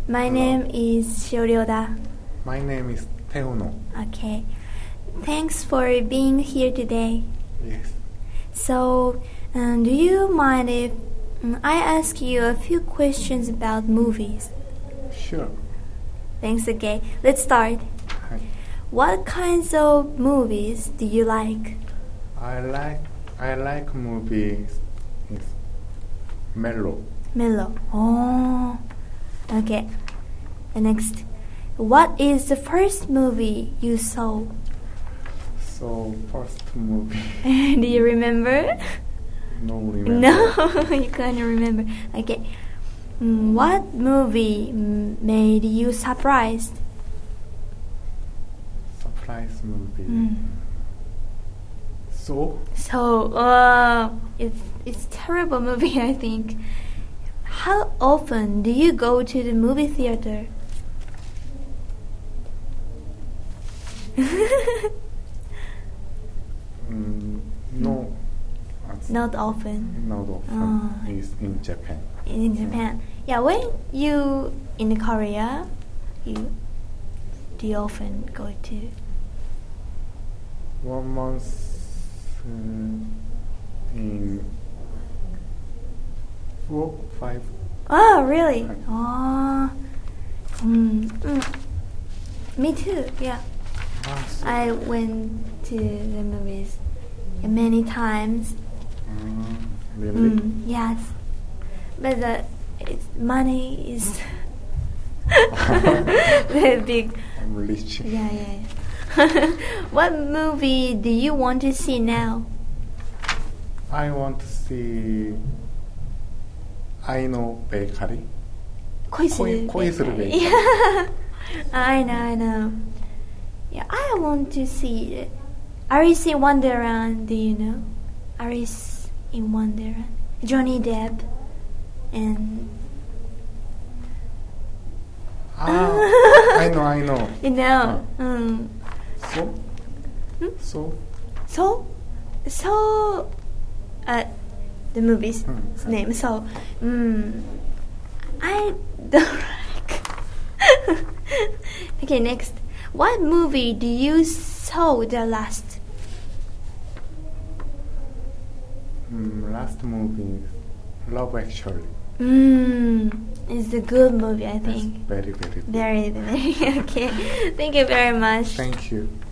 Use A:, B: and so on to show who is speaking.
A: My name is Shioryoda.
B: My name is Teuno.
A: Okay. Thanks for being here today.
B: Yes.
A: So, do you mind if I ask you a few questions about movies?
B: Sure.
A: Thanks again. Let's start.
B: Hi.
A: What kinds of movies do you like?
B: I like movies. It's mellow.
A: Mellow. Oh. Okay. And next. What is the first movie you saw?
B: So first movie.
A: Do you remember?
B: No remember.
A: No, you can't remember. Okay. What movie made you surprised?
B: Surprise movie. So
A: So, it's terrible movie, I think. How often do you go to the movie theater?
B: no.
A: Not often.
B: Not often. It's in Japan.
A: In Japan. Yeah, when you in Korea, do you often go to?
B: 1 month in 4, 5.
A: Oh, really?
B: Right.
A: Oh. Me too. Yeah.
B: So,
A: I went to the movies many times.
B: really?
A: Yes, but money is very big.
B: I'm rich.
A: Yeah. What movie do you want to see now?
B: I want to see I know Bakery. Koizuru Bakery.
A: Yeah, I know. Yeah, I want to see it. Alice in Wonderland. Do you know? Alice in Wonderland. Johnny Depp and.
B: I know.
A: You know. So. The movie's name. So, I don't like. Okay, next. What movie do you saw the last?
B: Last movie, Love Actually.
A: It's a good movie, I think.
B: Yes, very, very good.
A: Very. Okay. Thank you very much.
B: Thank you.